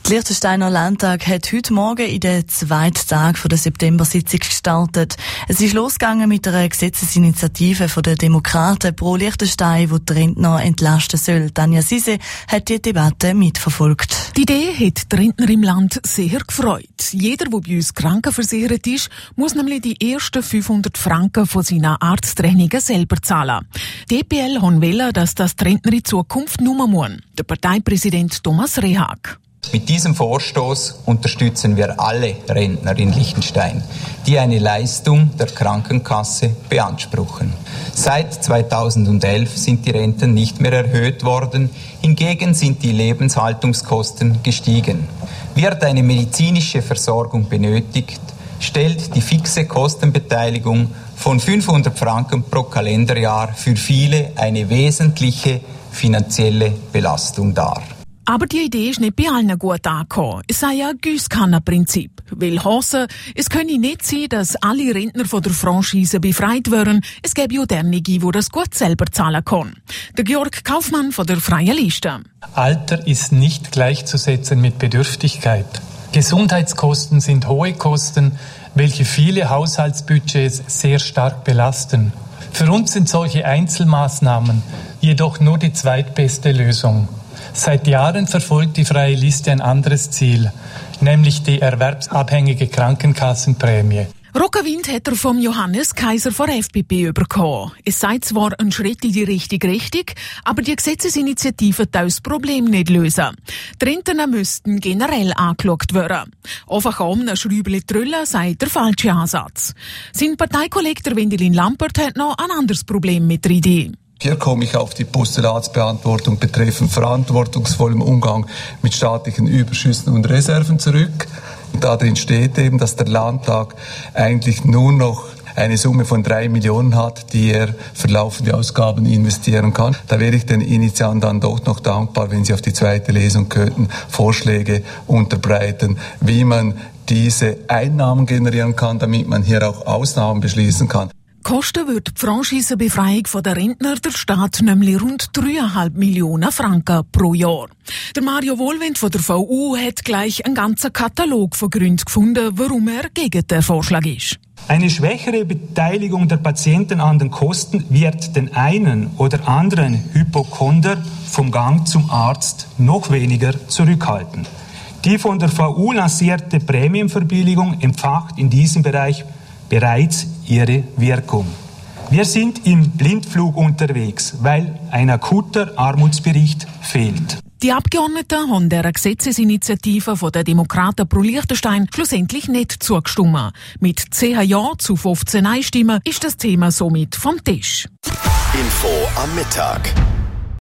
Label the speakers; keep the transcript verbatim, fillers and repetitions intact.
Speaker 1: Der Liechtensteiner Landtag hat heute Morgen in den zweiten Tag der September-Sitzung gestartet. Es ist losgegangen mit einer Gesetzesinitiative von den Demokraten pro Liechtenstein, die die Rentner entlasten soll. Tanja Sise hat die Debatte mitverfolgt.
Speaker 2: Die Idee hat die Rentner im Land sehr gefreut. Jeder, der bei uns krankenversichert ist, muss nämlich die ersten fünfhundert Franken von seinen Arztrechnungen selber zahlen. Die E P L wollen, dass das die Rentner in Zukunft nur müssen. Der Parteipräsident Thomas Rehag.
Speaker 3: Mit diesem Vorstoß unterstützen wir alle Rentner in Liechtenstein, die eine Leistung der Krankenkasse beanspruchen. Seit zweitausendelf sind die Renten nicht mehr erhöht worden, hingegen sind die Lebenshaltungskosten gestiegen. Wird eine medizinische Versorgung benötigt, stellt die fixe Kostenbeteiligung von fünfhundert Franken pro Kalenderjahr für viele eine wesentliche finanzielle Belastung dar.
Speaker 2: Aber die Idee ist nicht bei allen gut angekommen. Es sei ja ein Giesskanner-Prinzip. Weil Hose, es könne nicht sein, dass alle Rentner von der Franchise befreit werden. Es gäbe auch derjenige, die das gut selber zahlen können. Der Georg Kaufmann von der Freien Liste.
Speaker 4: Alter ist nicht gleichzusetzen mit Bedürftigkeit. Gesundheitskosten sind hohe Kosten, welche viele Haushaltsbudgets sehr stark belasten. Für uns sind solche Einzelmaßnahmen jedoch nur die zweitbeste Lösung. Seit Jahren verfolgt die Freie Liste ein anderes Ziel, nämlich die erwerbsabhängige Krankenkassenprämie.
Speaker 2: Rockenwind hat er vom Johannes Kaiser von F P P bekommen. Es sei zwar ein Schritt in die richtige Richtung, aber die Gesetzesinitiative das Problem nicht lösen. Die Renten müssten generell angeschaut werden. Einfach um eine Schräubchen drüllen sei der falsche Ansatz. Sein Parteikollege der Wendelin Lampert hat noch ein anderes Problem mit der Idee.
Speaker 5: Hier komme ich auf die Postulatsbeantwortung betreffend verantwortungsvollem Umgang mit staatlichen Überschüssen und Reserven zurück. Darin steht eben, dass der Landtag eigentlich nur noch eine Summe von drei Millionen hat, die er für laufende Ausgaben investieren kann. Da wäre ich den Initianten dann doch noch dankbar, wenn Sie auf die zweite Lesung könnten, Vorschläge unterbreiten, wie man diese Einnahmen generieren kann, damit man hier auch Ausnahmen beschließen kann.
Speaker 2: Kosten wird die Franchisebefreiung der Rentner der Staat nämlich rund dreieinhalb Millionen Franken pro Jahr. Der Mario Wohlwend von der V U hat gleich einen ganzen Katalog von Gründen gefunden, warum er gegen den Vorschlag ist.
Speaker 6: Eine schwächere Beteiligung der Patienten an den Kosten wird den einen oder anderen Hypochonder vom Gang zum Arzt noch weniger zurückhalten. Die von der V U lancierte Prämienverbilligung empfacht in diesem Bereich bereits ihre Wirkung. Wir sind im Blindflug unterwegs, weil ein akuter Armutsbericht fehlt.
Speaker 2: Die Abgeordneten haben der Gesetzesinitiative von der Demokraten pro Liechtenstein schlussendlich nicht zugestimmt. Mit zehn Ja zu fünfzehn Nein-Stimmen ist das Thema somit vom Tisch.
Speaker 7: Info am Mittag.